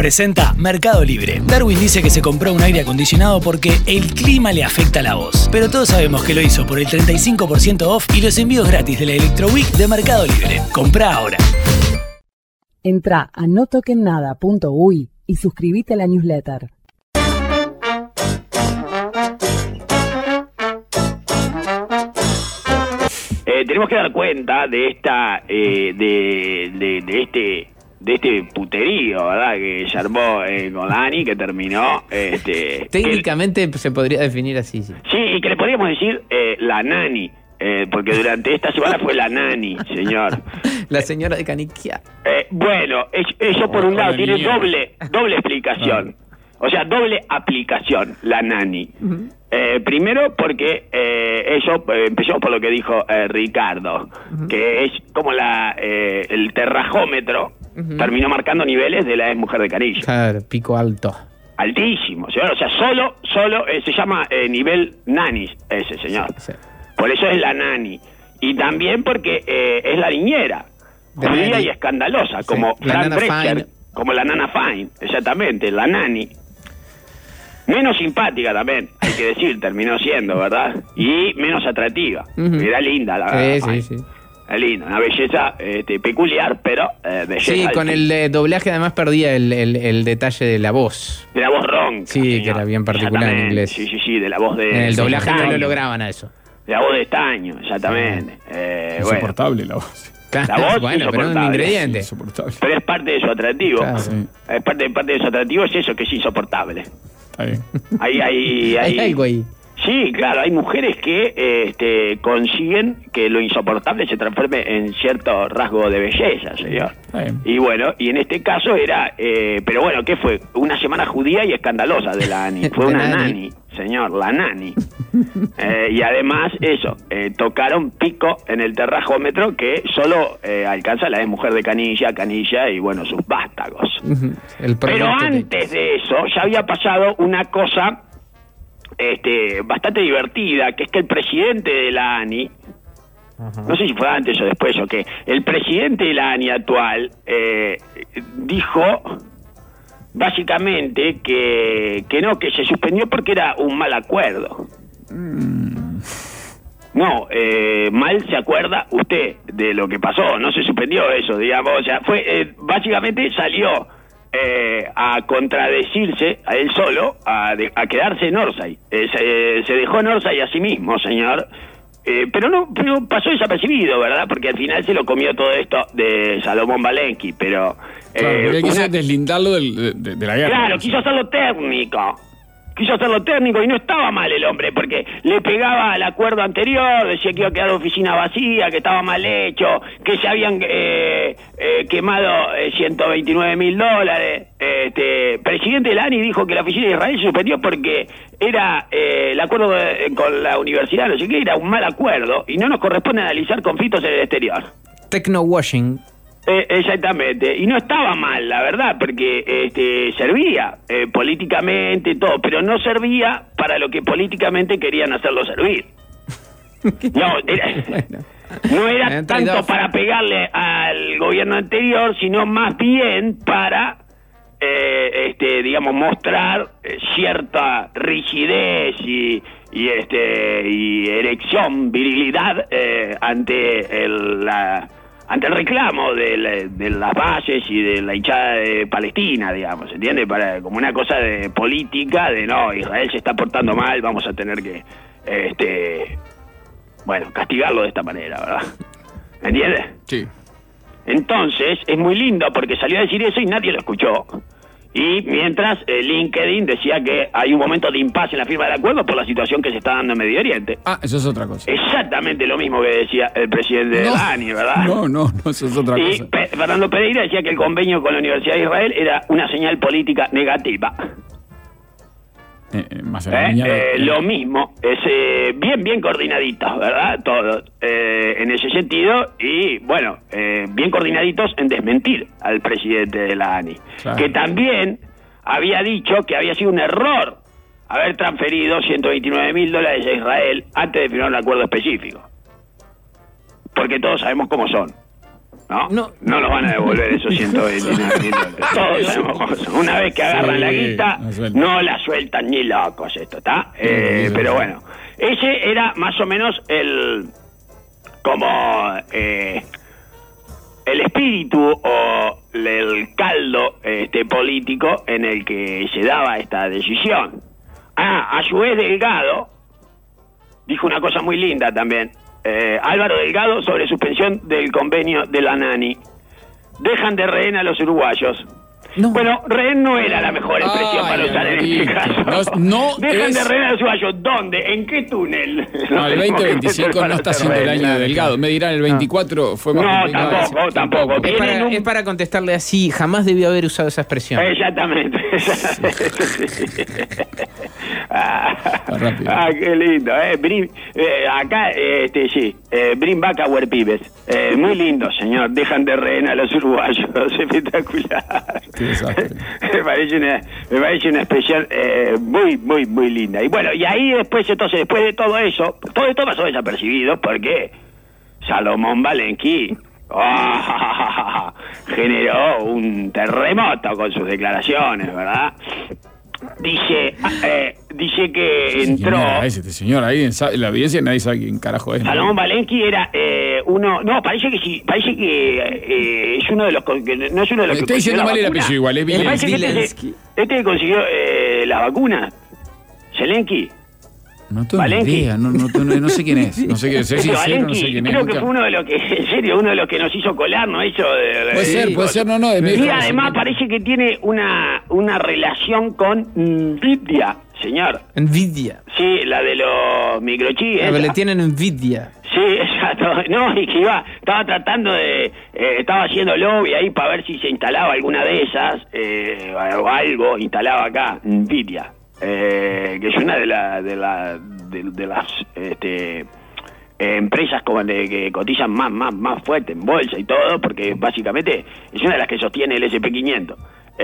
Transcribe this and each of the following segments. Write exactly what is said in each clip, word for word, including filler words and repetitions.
presenta Mercado Libre. Darwin dice que se compró un aire acondicionado porque el clima le afecta la voz. Pero todos sabemos que lo hizo por el treinta y cinco por ciento off y los envíos gratis de la Electro Week de Mercado Libre. Comprá ahora. Entrá a no toquen nada punto uy y suscríbete a la newsletter. Eh, tenemos que dar cuenta de esta, eh, de, de, de este, de este puterío, ¿verdad? Que se armó eh, con Lani, que terminó, este, técnicamente que, se podría definir así, sí. Sí, y que le podríamos decir eh, la nani, eh, porque durante esta semana fue la nani, señor. La señora de Caniquia. Eh, bueno, eso por un lado tiene doble, doble explicación. O sea, doble aplicación, la nani. Uh-huh. Eh, primero porque eh, eso, eh, empezamos por lo que dijo eh, Ricardo, uh-huh. que es como la eh, el terrajómetro uh-huh. terminó marcando niveles de la ex mujer de Canilla. Claro, pico alto. Altísimo, señor. O sea, solo, solo eh, se llama eh, nivel nanis ese, señor. Sí, sí. Por eso es la nani. Y también porque eh, es la niñera, judía y escandalosa, como sí, Fran Drescher, como la nana Fine, exactamente, la nani. Menos simpática también, hay que decir, terminó siendo, ¿verdad? Y menos atractiva. Uh-huh. Era linda, la verdad. Sí, sí, sí. Era linda, una belleza este, peculiar, pero eh, belleza. Sí, con el eh, doblaje además perdía el, el, el detalle de la voz. De la voz ronca. Sí, señor. Que era bien particular en inglés. Sí, sí, sí, de la voz de... En el doblaje de no lo lograban a eso. De la voz de estaño, exactamente. Sí. Eh, insoportable bueno. la voz. La voz bueno, pero es un ingrediente. Sí, pero es parte de su atractivo. Claro, sí. Es parte, parte de su atractivo es eso, que es insoportable. Está bien. Hay, hay, hay, hay algo ahí. Sí, claro, hay mujeres que este, consiguen que lo insoportable se transforme en cierto rasgo de belleza, señor. Y bueno, y en este caso era, eh, pero bueno, ¿qué fue? Una semana judía y escandalosa de la Ani. Fue una nani. nani, señor, la nani. Eh, y además, eso, eh, tocaron pico en el terrajómetro que solo eh, alcanza la ex mujer de Canilla, Canilla y bueno, sus vástagos. Pero antes de eso, ya había pasado una cosa Este, bastante divertida, que es que el presidente de la ANI, uh-huh. no sé si fue antes o después o qué, el presidente de la ANI actual eh, dijo básicamente que, que no, que se suspendió porque era un mal acuerdo. Mm. No, eh, mal se acuerda usted de lo que pasó, no se suspendió eso, digamos, o sea, fue eh, básicamente salió Eh, a contradecirse a él solo, a, de, a quedarse en Orsay. Eh, se, se dejó en Orsay a sí mismo, señor. Eh, pero no pero pasó desapercibido, ¿verdad? Porque al final se lo comió todo esto de Salomón Valensky, pero... Claro, eh, porque quiso una... deslindarlo del, de, de la guerra. Claro, quiso hacerlo técnico. Quiso hacerlo técnico y no estaba mal el hombre, porque le pegaba al acuerdo anterior, decía que iba a quedar oficina vacía, que estaba mal hecho, que se habían eh, eh, quemado eh, ciento veintinueve mil dólares. Este, presidente de la ANI dijo que la oficina de Israel se suspendió porque era eh, el acuerdo de, con la universidad, no sé qué, era un mal acuerdo y no nos corresponde analizar conflictos en el exterior. Techno-washing. Eh, exactamente, y no estaba mal, la verdad, porque este, servía eh, políticamente todo, pero no servía para lo que políticamente querían hacerlo servir. No, era, no era tanto para pegarle al gobierno anterior, sino más bien para, eh, este, digamos, mostrar eh, cierta rigidez y, y, este, y erección, virilidad eh, ante el, la... ante el reclamo de, la, de las bases y de la hinchada de Palestina, digamos, ¿entiende? Para, como una cosa de política, de no, Israel se está portando mal, vamos a tener que, este, bueno, castigarlo de esta manera, ¿verdad? ¿Entiende? Sí. Entonces, es muy lindo porque salió a decir eso y nadie lo escuchó. Y mientras eh, LinkedIn decía que hay un momento de impasse en la firma del acuerdo por la situación que se está dando en Medio Oriente. Ah, eso es otra cosa. Exactamente lo mismo que decía el presidente no, de la ANI, ¿verdad? No, no, no, eso es otra y cosa. Pe- Fernando Pereira decía que el convenio con la Universidad de Israel era una señal política negativa. Eh, eh, más ¿Eh? Eh, eh, lo mismo, es eh, bien, bien coordinaditos, ¿verdad? Todos, eh, en ese sentido, y bueno, eh, bien coordinaditos en desmentir al presidente de la ANI, claro. Que también había dicho que había sido un error haber transferido ciento veintinueve mil dólares a Israel antes de firmar un acuerdo específico. Porque todos sabemos cómo son, ¿no? No. No nos van a devolver esos ciento veintinueve mil dólares. Todos sabemos cómo son. Una vez que agarran Sí, la guita, no sueltan. no la sueltan ni locos esto, ¿está? Eh, sí, pero sí. bueno, ese era más o menos el... como... Eh, el espíritu o el caldo este, político en el que se daba esta decisión. Ah, a su vez Delgado dijo una cosa muy linda también. Eh, Álvaro Delgado sobre suspensión del convenio de la Nani. Dejan de rehén a los uruguayos. No. Bueno, rehén no era la mejor expresión Ay, para usar en este Alvarito. caso. No, no Dejan es- de rehén a los uruguayos. ¿Dónde? ¿En qué túnel? No, el Tenemos veinte que veinticinco meter no para está ser siendo el rehén. año de Delgado. Me dirán, el veinticuatro fue más No, complicado. tampoco, Sí, tampoco. Es Tienen para, un- es para contestarle así, jamás debió haber usado esa expresión. Exactamente. ah, rápido. ah, qué lindo. Eh. Brin, eh, acá, eh, este, sí, eh, Brin Vaca Huerpibes. Eh, muy lindo, señor. Dejan de rehén a los uruguayos. Espectacular. Qué desastre. me parece una, me parece una expresión eh, muy, muy, muy linda. Y bueno, y ahí después, entonces, después de todo eso, todo esto pasó desapercibido porque Salomón Valenqui oh, generó un terremoto con sus declaraciones, ¿verdad? Dice, eh, dice que Sí, ¿quién entró... era ese, este señor ahí en, sa- en la audiencia nadie sabe quién carajo es. ¿no? Salomón Valenqui era eh, uno... No, parece que sí, parece que eh, es uno de los... con- que no es uno de los Le que estoy diciendo consiguió la mal el vacuna. apellido igual, es Me parece que este, Vilensky. este que consiguió eh, la vacuna, Zelensky. No tengo ni Valenqui. idea, no, no, no, no sé quién es. No sé quién es, soy Este sincero, no Valenqui, sé quién es. creo que nunca- fue uno de los que, en serio, uno de los que nos hizo colar, ¿no? Eso de, Puede ser, puede ser, no, no, de Y medio- además parece que tiene una, una relación con Nvidia, señor. Envidia. Sí, la de los microchips. A ver, esa. le tienen envidia. Sí, exacto. No, y que iba, estaba tratando de, eh, estaba haciendo lobby ahí para ver si se instalaba alguna de esas, eh, o algo, instalaba acá, Nvidia, eh, que es una de, la, de, la, de, de las este, eh, empresas como de, que cotizan más, más, más fuerte en bolsa y todo, porque básicamente es una de las que sostiene el ese and pe quinientos.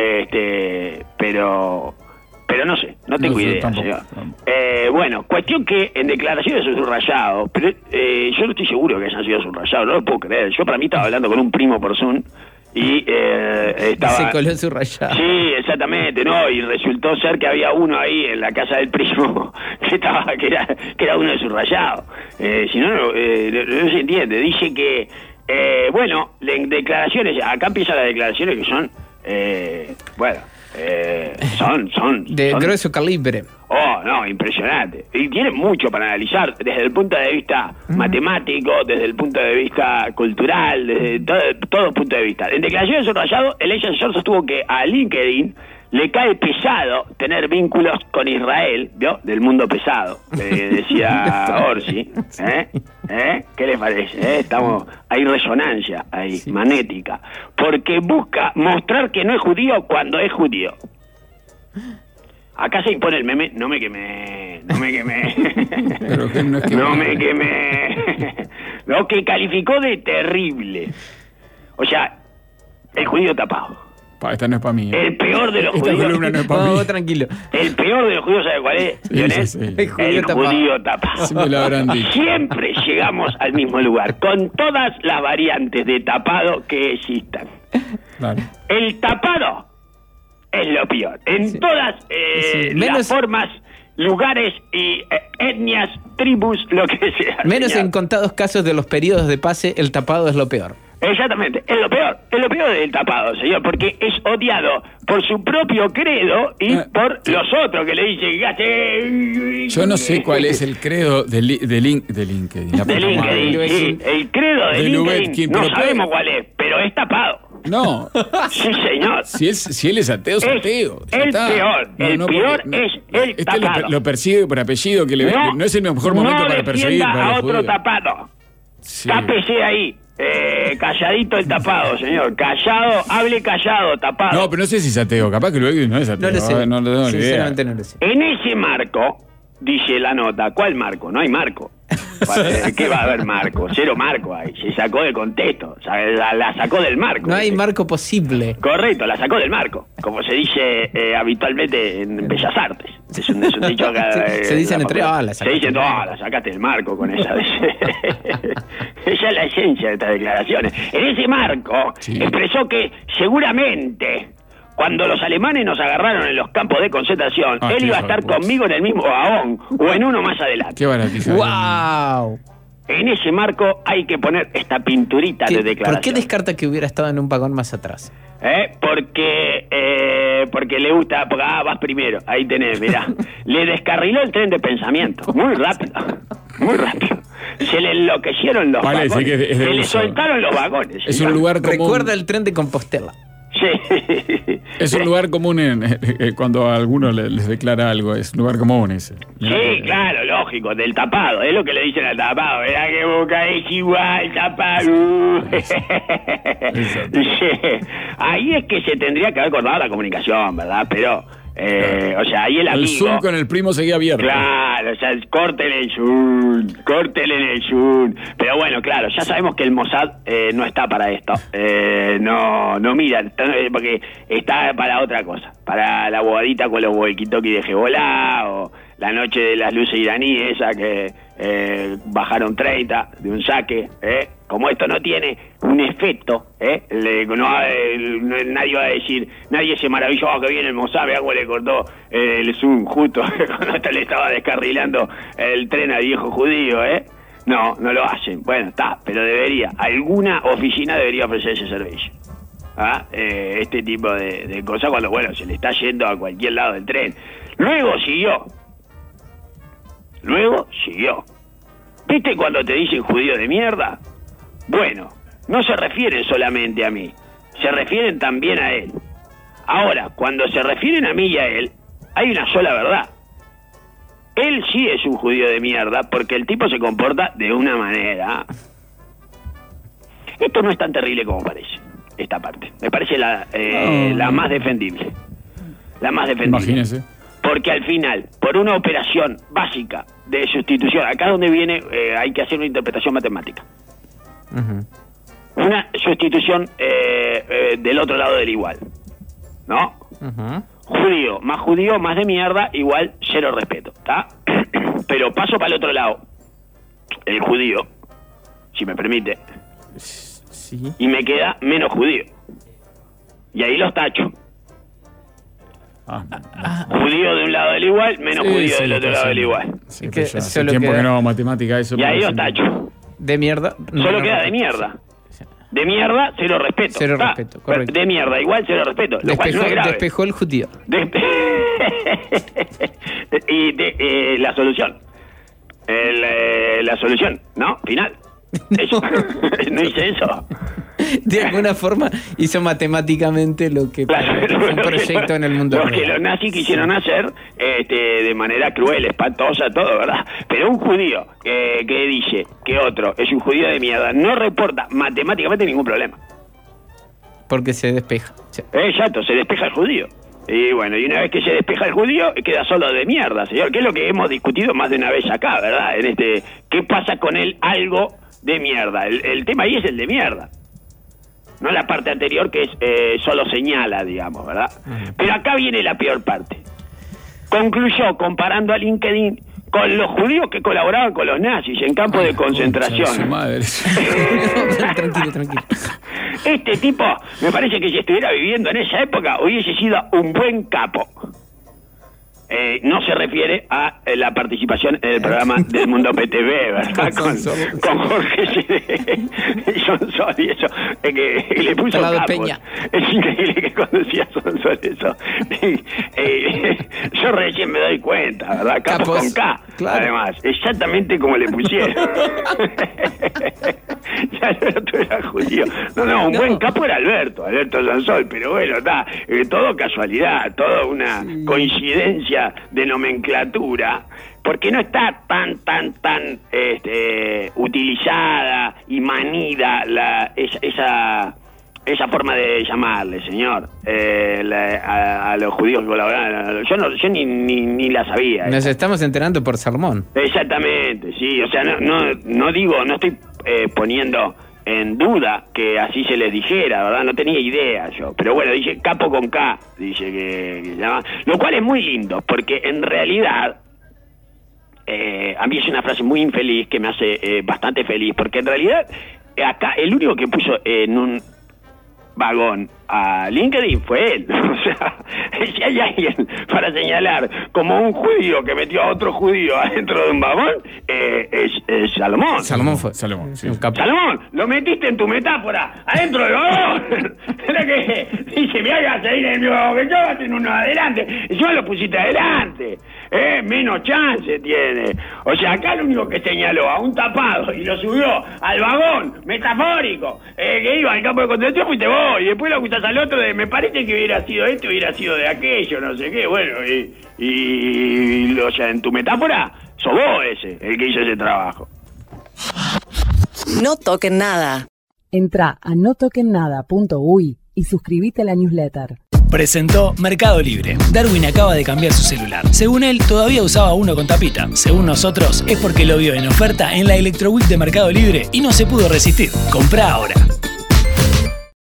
Este, pero... Pero no sé, no tengo No sé, idea, tampoco, señor. tampoco. Eh, bueno, cuestión que en declaraciones de subrayados, pero eh, yo no estoy seguro que hayan sido subrayados, no lo puedo creer. Yo para mí estaba hablando con un primo por Zoom y eh, estaba... Se coló su rayado. Sí, exactamente, ¿no? Y resultó ser que había uno ahí en la casa del primo que estaba que era, que era uno de sus rayados. Eh, si no, no, eh, no, no se entiende. Dice que, eh, bueno, en declaraciones, acá empiezan las declaraciones que son, eh, bueno... Eh, son, son, De son- grueso calibre. Oh, no, impresionante. Y tiene mucho para analizar desde el punto de vista matemático, desde el punto de vista cultural, desde todo, todo punto de vista. En declaraciones de subrayado, el ex asesor sostuvo que a LinkedIn le cae pesado tener vínculos con Israel, ¿vio? Del mundo pesado, eh, decía Orsi. ¿Eh? ¿Eh? ¿Qué les parece? ¿Eh? Estamos, hay resonancia ahí, Sí. magnética. Porque busca mostrar que no es judío cuando es judío. Acá se impone el meme, no me quemé, no me quemé. Pero que no es que- No me quemé. Lo que calificó de terrible. O sea, el judío tapado. Pa, esta no es para mí. ¿eh? El peor de los Esta judíos. columna no es para No, mí. tranquilo. El peor de los judíos, ¿sabe cuál es? Sí, Lionel? sí, sí. El judío El tapado. judío tapado. Sí me lo habrán dicho. Siempre llegamos al mismo lugar, con todas las variantes de tapado que existan. Claro. El tapado es lo peor. En Sí. todas eh, Sí, menos- las formas, lugares y eh, etnias, tribus, lo que sea. Menos señor. en contados casos de los periodos de pase, el tapado es lo peor. Exactamente, es lo peor, es lo peor del tapado, señor, porque es odiado por su propio credo y Eh, por sí. los otros que le dicen gaste. Yo no sé cuál es el credo de, li- de, link, de LinkedIn. la De puta madre. LinkedIn, sí, el credo de, De LinkedIn, Lubetkin, no pero sabemos puede- cuál es, pero es tapado. No, Sí, señor. si él, si él es ateo, es Es ateo. Ya el está. peor, el porque- peor es el este tapado. Lo, lo persigue por apellido, que le ve- no, es el mejor momento no para perseguir defienda para a los otro judíos. tapado. Sí. Tápese ahí. Eh, calladito el tapado, señor. Callado, hable callado, tapado. No, pero no sé si es ateo. Capaz que luego no es ateo. No lo sé. eh, No, lo tengo ni idea. Sinceramente no lo sé. En ese marco, dice la nota, ¿cuál marco? No hay marco. Para- ¿Qué va a haber marco? Cero marco ahí. Se sacó de contexto. O sea, la, la sacó del marco. No hay ¿viste? marco posible. Correcto, la sacó del marco. Como se dice eh, habitualmente en Bellas Artes. Es un, es un dicho acá. Se, eh, se dicen entre ah, olas. Se dicen, oh, la sacaste del marco con esa. Esa es la esencia de estas declaraciones. En ese marco Sí. expresó que seguramente cuando los alemanes nos agarraron en los campos de concentración, Ah, él qué iba a estar hijo de puta. conmigo en el mismo vagón o en uno más adelante. Qué baratija. ¡Wow! En ese marco hay que poner esta pinturita de ¿Por declaración. qué descarta que hubiera estado en un vagón más atrás? ¿Eh? Porque eh, porque le gusta, porque ah, vas primero, ahí tenés, mirá. Le descarriló el tren de pensamiento, muy rápido, muy rápido. Se le enloquecieron los Parece vagones, que es de- es de se le uso. soltaron los vagones. Es señor. un lugar común. Recuerda el tren de Compostela. Sí. Es un lugar común en, eh, eh, cuando a alguno le- les declara algo. Es un lugar común ese. Mirá Sí, que- claro, lógico, del tapado, es lo que le dicen al tapado, verá que boca es igual, tapado. Exacto. Sí. Ahí es que se tendría que haber cortado la comunicación, ¿verdad? Pero, eh, o sea, ahí el amigo... El Zoom con el primo seguía abierto. Claro, o sea, córtenle el Zoom, córtenle en el Zoom. Pero bueno, claro, ya sabemos que el Mossad eh, no está para esto. Eh, no, no mira, eh, porque está para otra cosa. Para la bogadita con los walkie-talkie de Hezbollah o la noche de las luces iraníes, esa que eh, bajaron treinta de un saque, ¿eh? Como esto no tiene un efecto, ¿eh? Le- no, eh, no- nadie va a decir, nadie se maravilló, oh, que viene el Mossad, vea cómo le cortó eh, el Zoom justo cuando hasta le estaba descarrilando el tren al viejo judío, ¿eh? No, no lo hacen. Bueno, está, pero debería, alguna oficina debería ofrecer ese servicio. ¿Ah? Eh, este tipo de, de cosas cuando, bueno, se le está yendo a cualquier lado del tren. Luego siguió. Luego siguió. ¿Viste cuando te dicen judío de mierda? Bueno, no se refieren solamente a mí, se refieren también a él. Ahora, cuando se refieren a mí y a él, hay una sola verdad. Él sí es un judío de mierda porque el tipo se comporta de una manera. Esto no es tan terrible como parece, esta parte. Me parece la, eh, No. la más defendible. La más defendible. Imagínese. Porque al final, por una operación básica de sustitución, acá donde viene eh, hay que hacer una interpretación matemática. Ujú. Una sustitución eh, eh, del otro lado del igual, ¿no? Ujú. Judío más judío más de mierda igual cero respeto, ¿está? Pero paso para el otro lado, el judío, si me permite, Sí. y me queda menos judío. Y ahí los tacho. Ah, Judío de un lado del igual, menos sí, judío sí, del otro sí, lado sí. del igual. Sí, Es pero que ya hace solo tiempo queda- que no hago matemática eso. Y ahí pero los sí. tacho. De mierda. Solo no, queda no, de mierda. De mierda, cero respeto. Cero ¿Está? respeto, correcto. De mierda, igual cero respeto. Lo cual Despejó, no es grave. despejó el judío. Despe- y de, eh, la solución. El, eh, la solución, ¿no? Final. Eso. No hice eso. De alguna forma hizo matemáticamente lo que para- fue un proyecto en el mundo Lo que real. los nazis quisieron hacer este, de manera cruel, espantosa, todo, ¿verdad? Pero un judío que, que dice que otro es un judío de mierda no reporta matemáticamente ningún problema. Porque se despeja. Sí. Exacto, se despeja el judío. Y bueno, y una vez que se despeja el judío, queda solo de mierda, señor, que es lo que hemos discutido más de una vez acá, ¿verdad? En este, ¿qué pasa con él? Algo de mierda. El, el tema ahí es el de mierda. No la parte anterior que es eh, solo señala, digamos, ¿verdad? Pero acá viene la peor parte. Concluyó comparando a LinkedIn con los judíos que colaboraban con los nazis en campos de Concha de su concentración. madre. Tranquilo, tranquilo. Este tipo, me parece que si estuviera viviendo en esa época, hubiese sido un buen capo. Eh, no se refiere a eh, la participación en el programa del Mundo P T V, ¿verdad? Con Con, Sonsol. con Jorge y Sonsol y eso, eh, que, que le puso Pelado capos. Peña. Es increíble que conducía Sonsol eso. Eh, yo recién me doy cuenta, ¿verdad? Capos, Capos, con K, claro. además, exactamente como le pusieron. Ya el otro era judío. No, no, un No. buen capo era Alberto, Alberto Sonsol, pero bueno, está, eh, todo casualidad, toda una coincidencia de nomenclatura, porque no está tan, tan, tan este, utilizada y manida la, esa, esa, esa forma de llamarle, señor, eh, la- a, a los judíos que colaboraban. Yo, no, yo ni, ni, ni la sabía. Nos estamos enterando por Salmón. Exactamente, sí, o sea, no, no, no digo, no estoy eh, poniendo en duda que así se les dijera, ¿verdad? No tenía idea yo. Pero bueno, dice Capo con K, dice que, que se llama. Lo cual es muy lindo, porque en realidad, eh, a mí es una frase muy infeliz que me hace eh, bastante feliz, porque en realidad, eh, acá el único que puso en un vagón a LinkedIn fue él. O sea, si hay alguien para señalar como un judío que metió a otro judío adentro de un vagón, eh, es, es Salomón. Salomón fue. Salomón, sí. Un capo. Salomón, lo metiste en tu metáfora, adentro del vagón. Era que dice, me hagas salir en el vagón, que yo en uno adelante. Y yo lo pusiste adelante. Eh, menos chance tiene. O sea, acá lo único que señaló a un tapado y lo subió al vagón metafórico, eh, que iba al campo de concentración, fuiste vos. Y después lo acusás al otro de, me parece que hubiera sido esto, hubiera sido de aquello, no sé qué. Bueno, y, y, y o sea, en tu metáfora, sos vos ese, el que hizo ese trabajo. No toquen nada. Entrá a no toquen nada punto uy y suscríbete a la newsletter. Presentó Mercado Libre. Darwin acaba de cambiar su celular. Según él, todavía usaba uno con tapita. Según nosotros, es porque lo vio en oferta en la Electro Week de Mercado Libre y no se pudo resistir. Comprá ahora.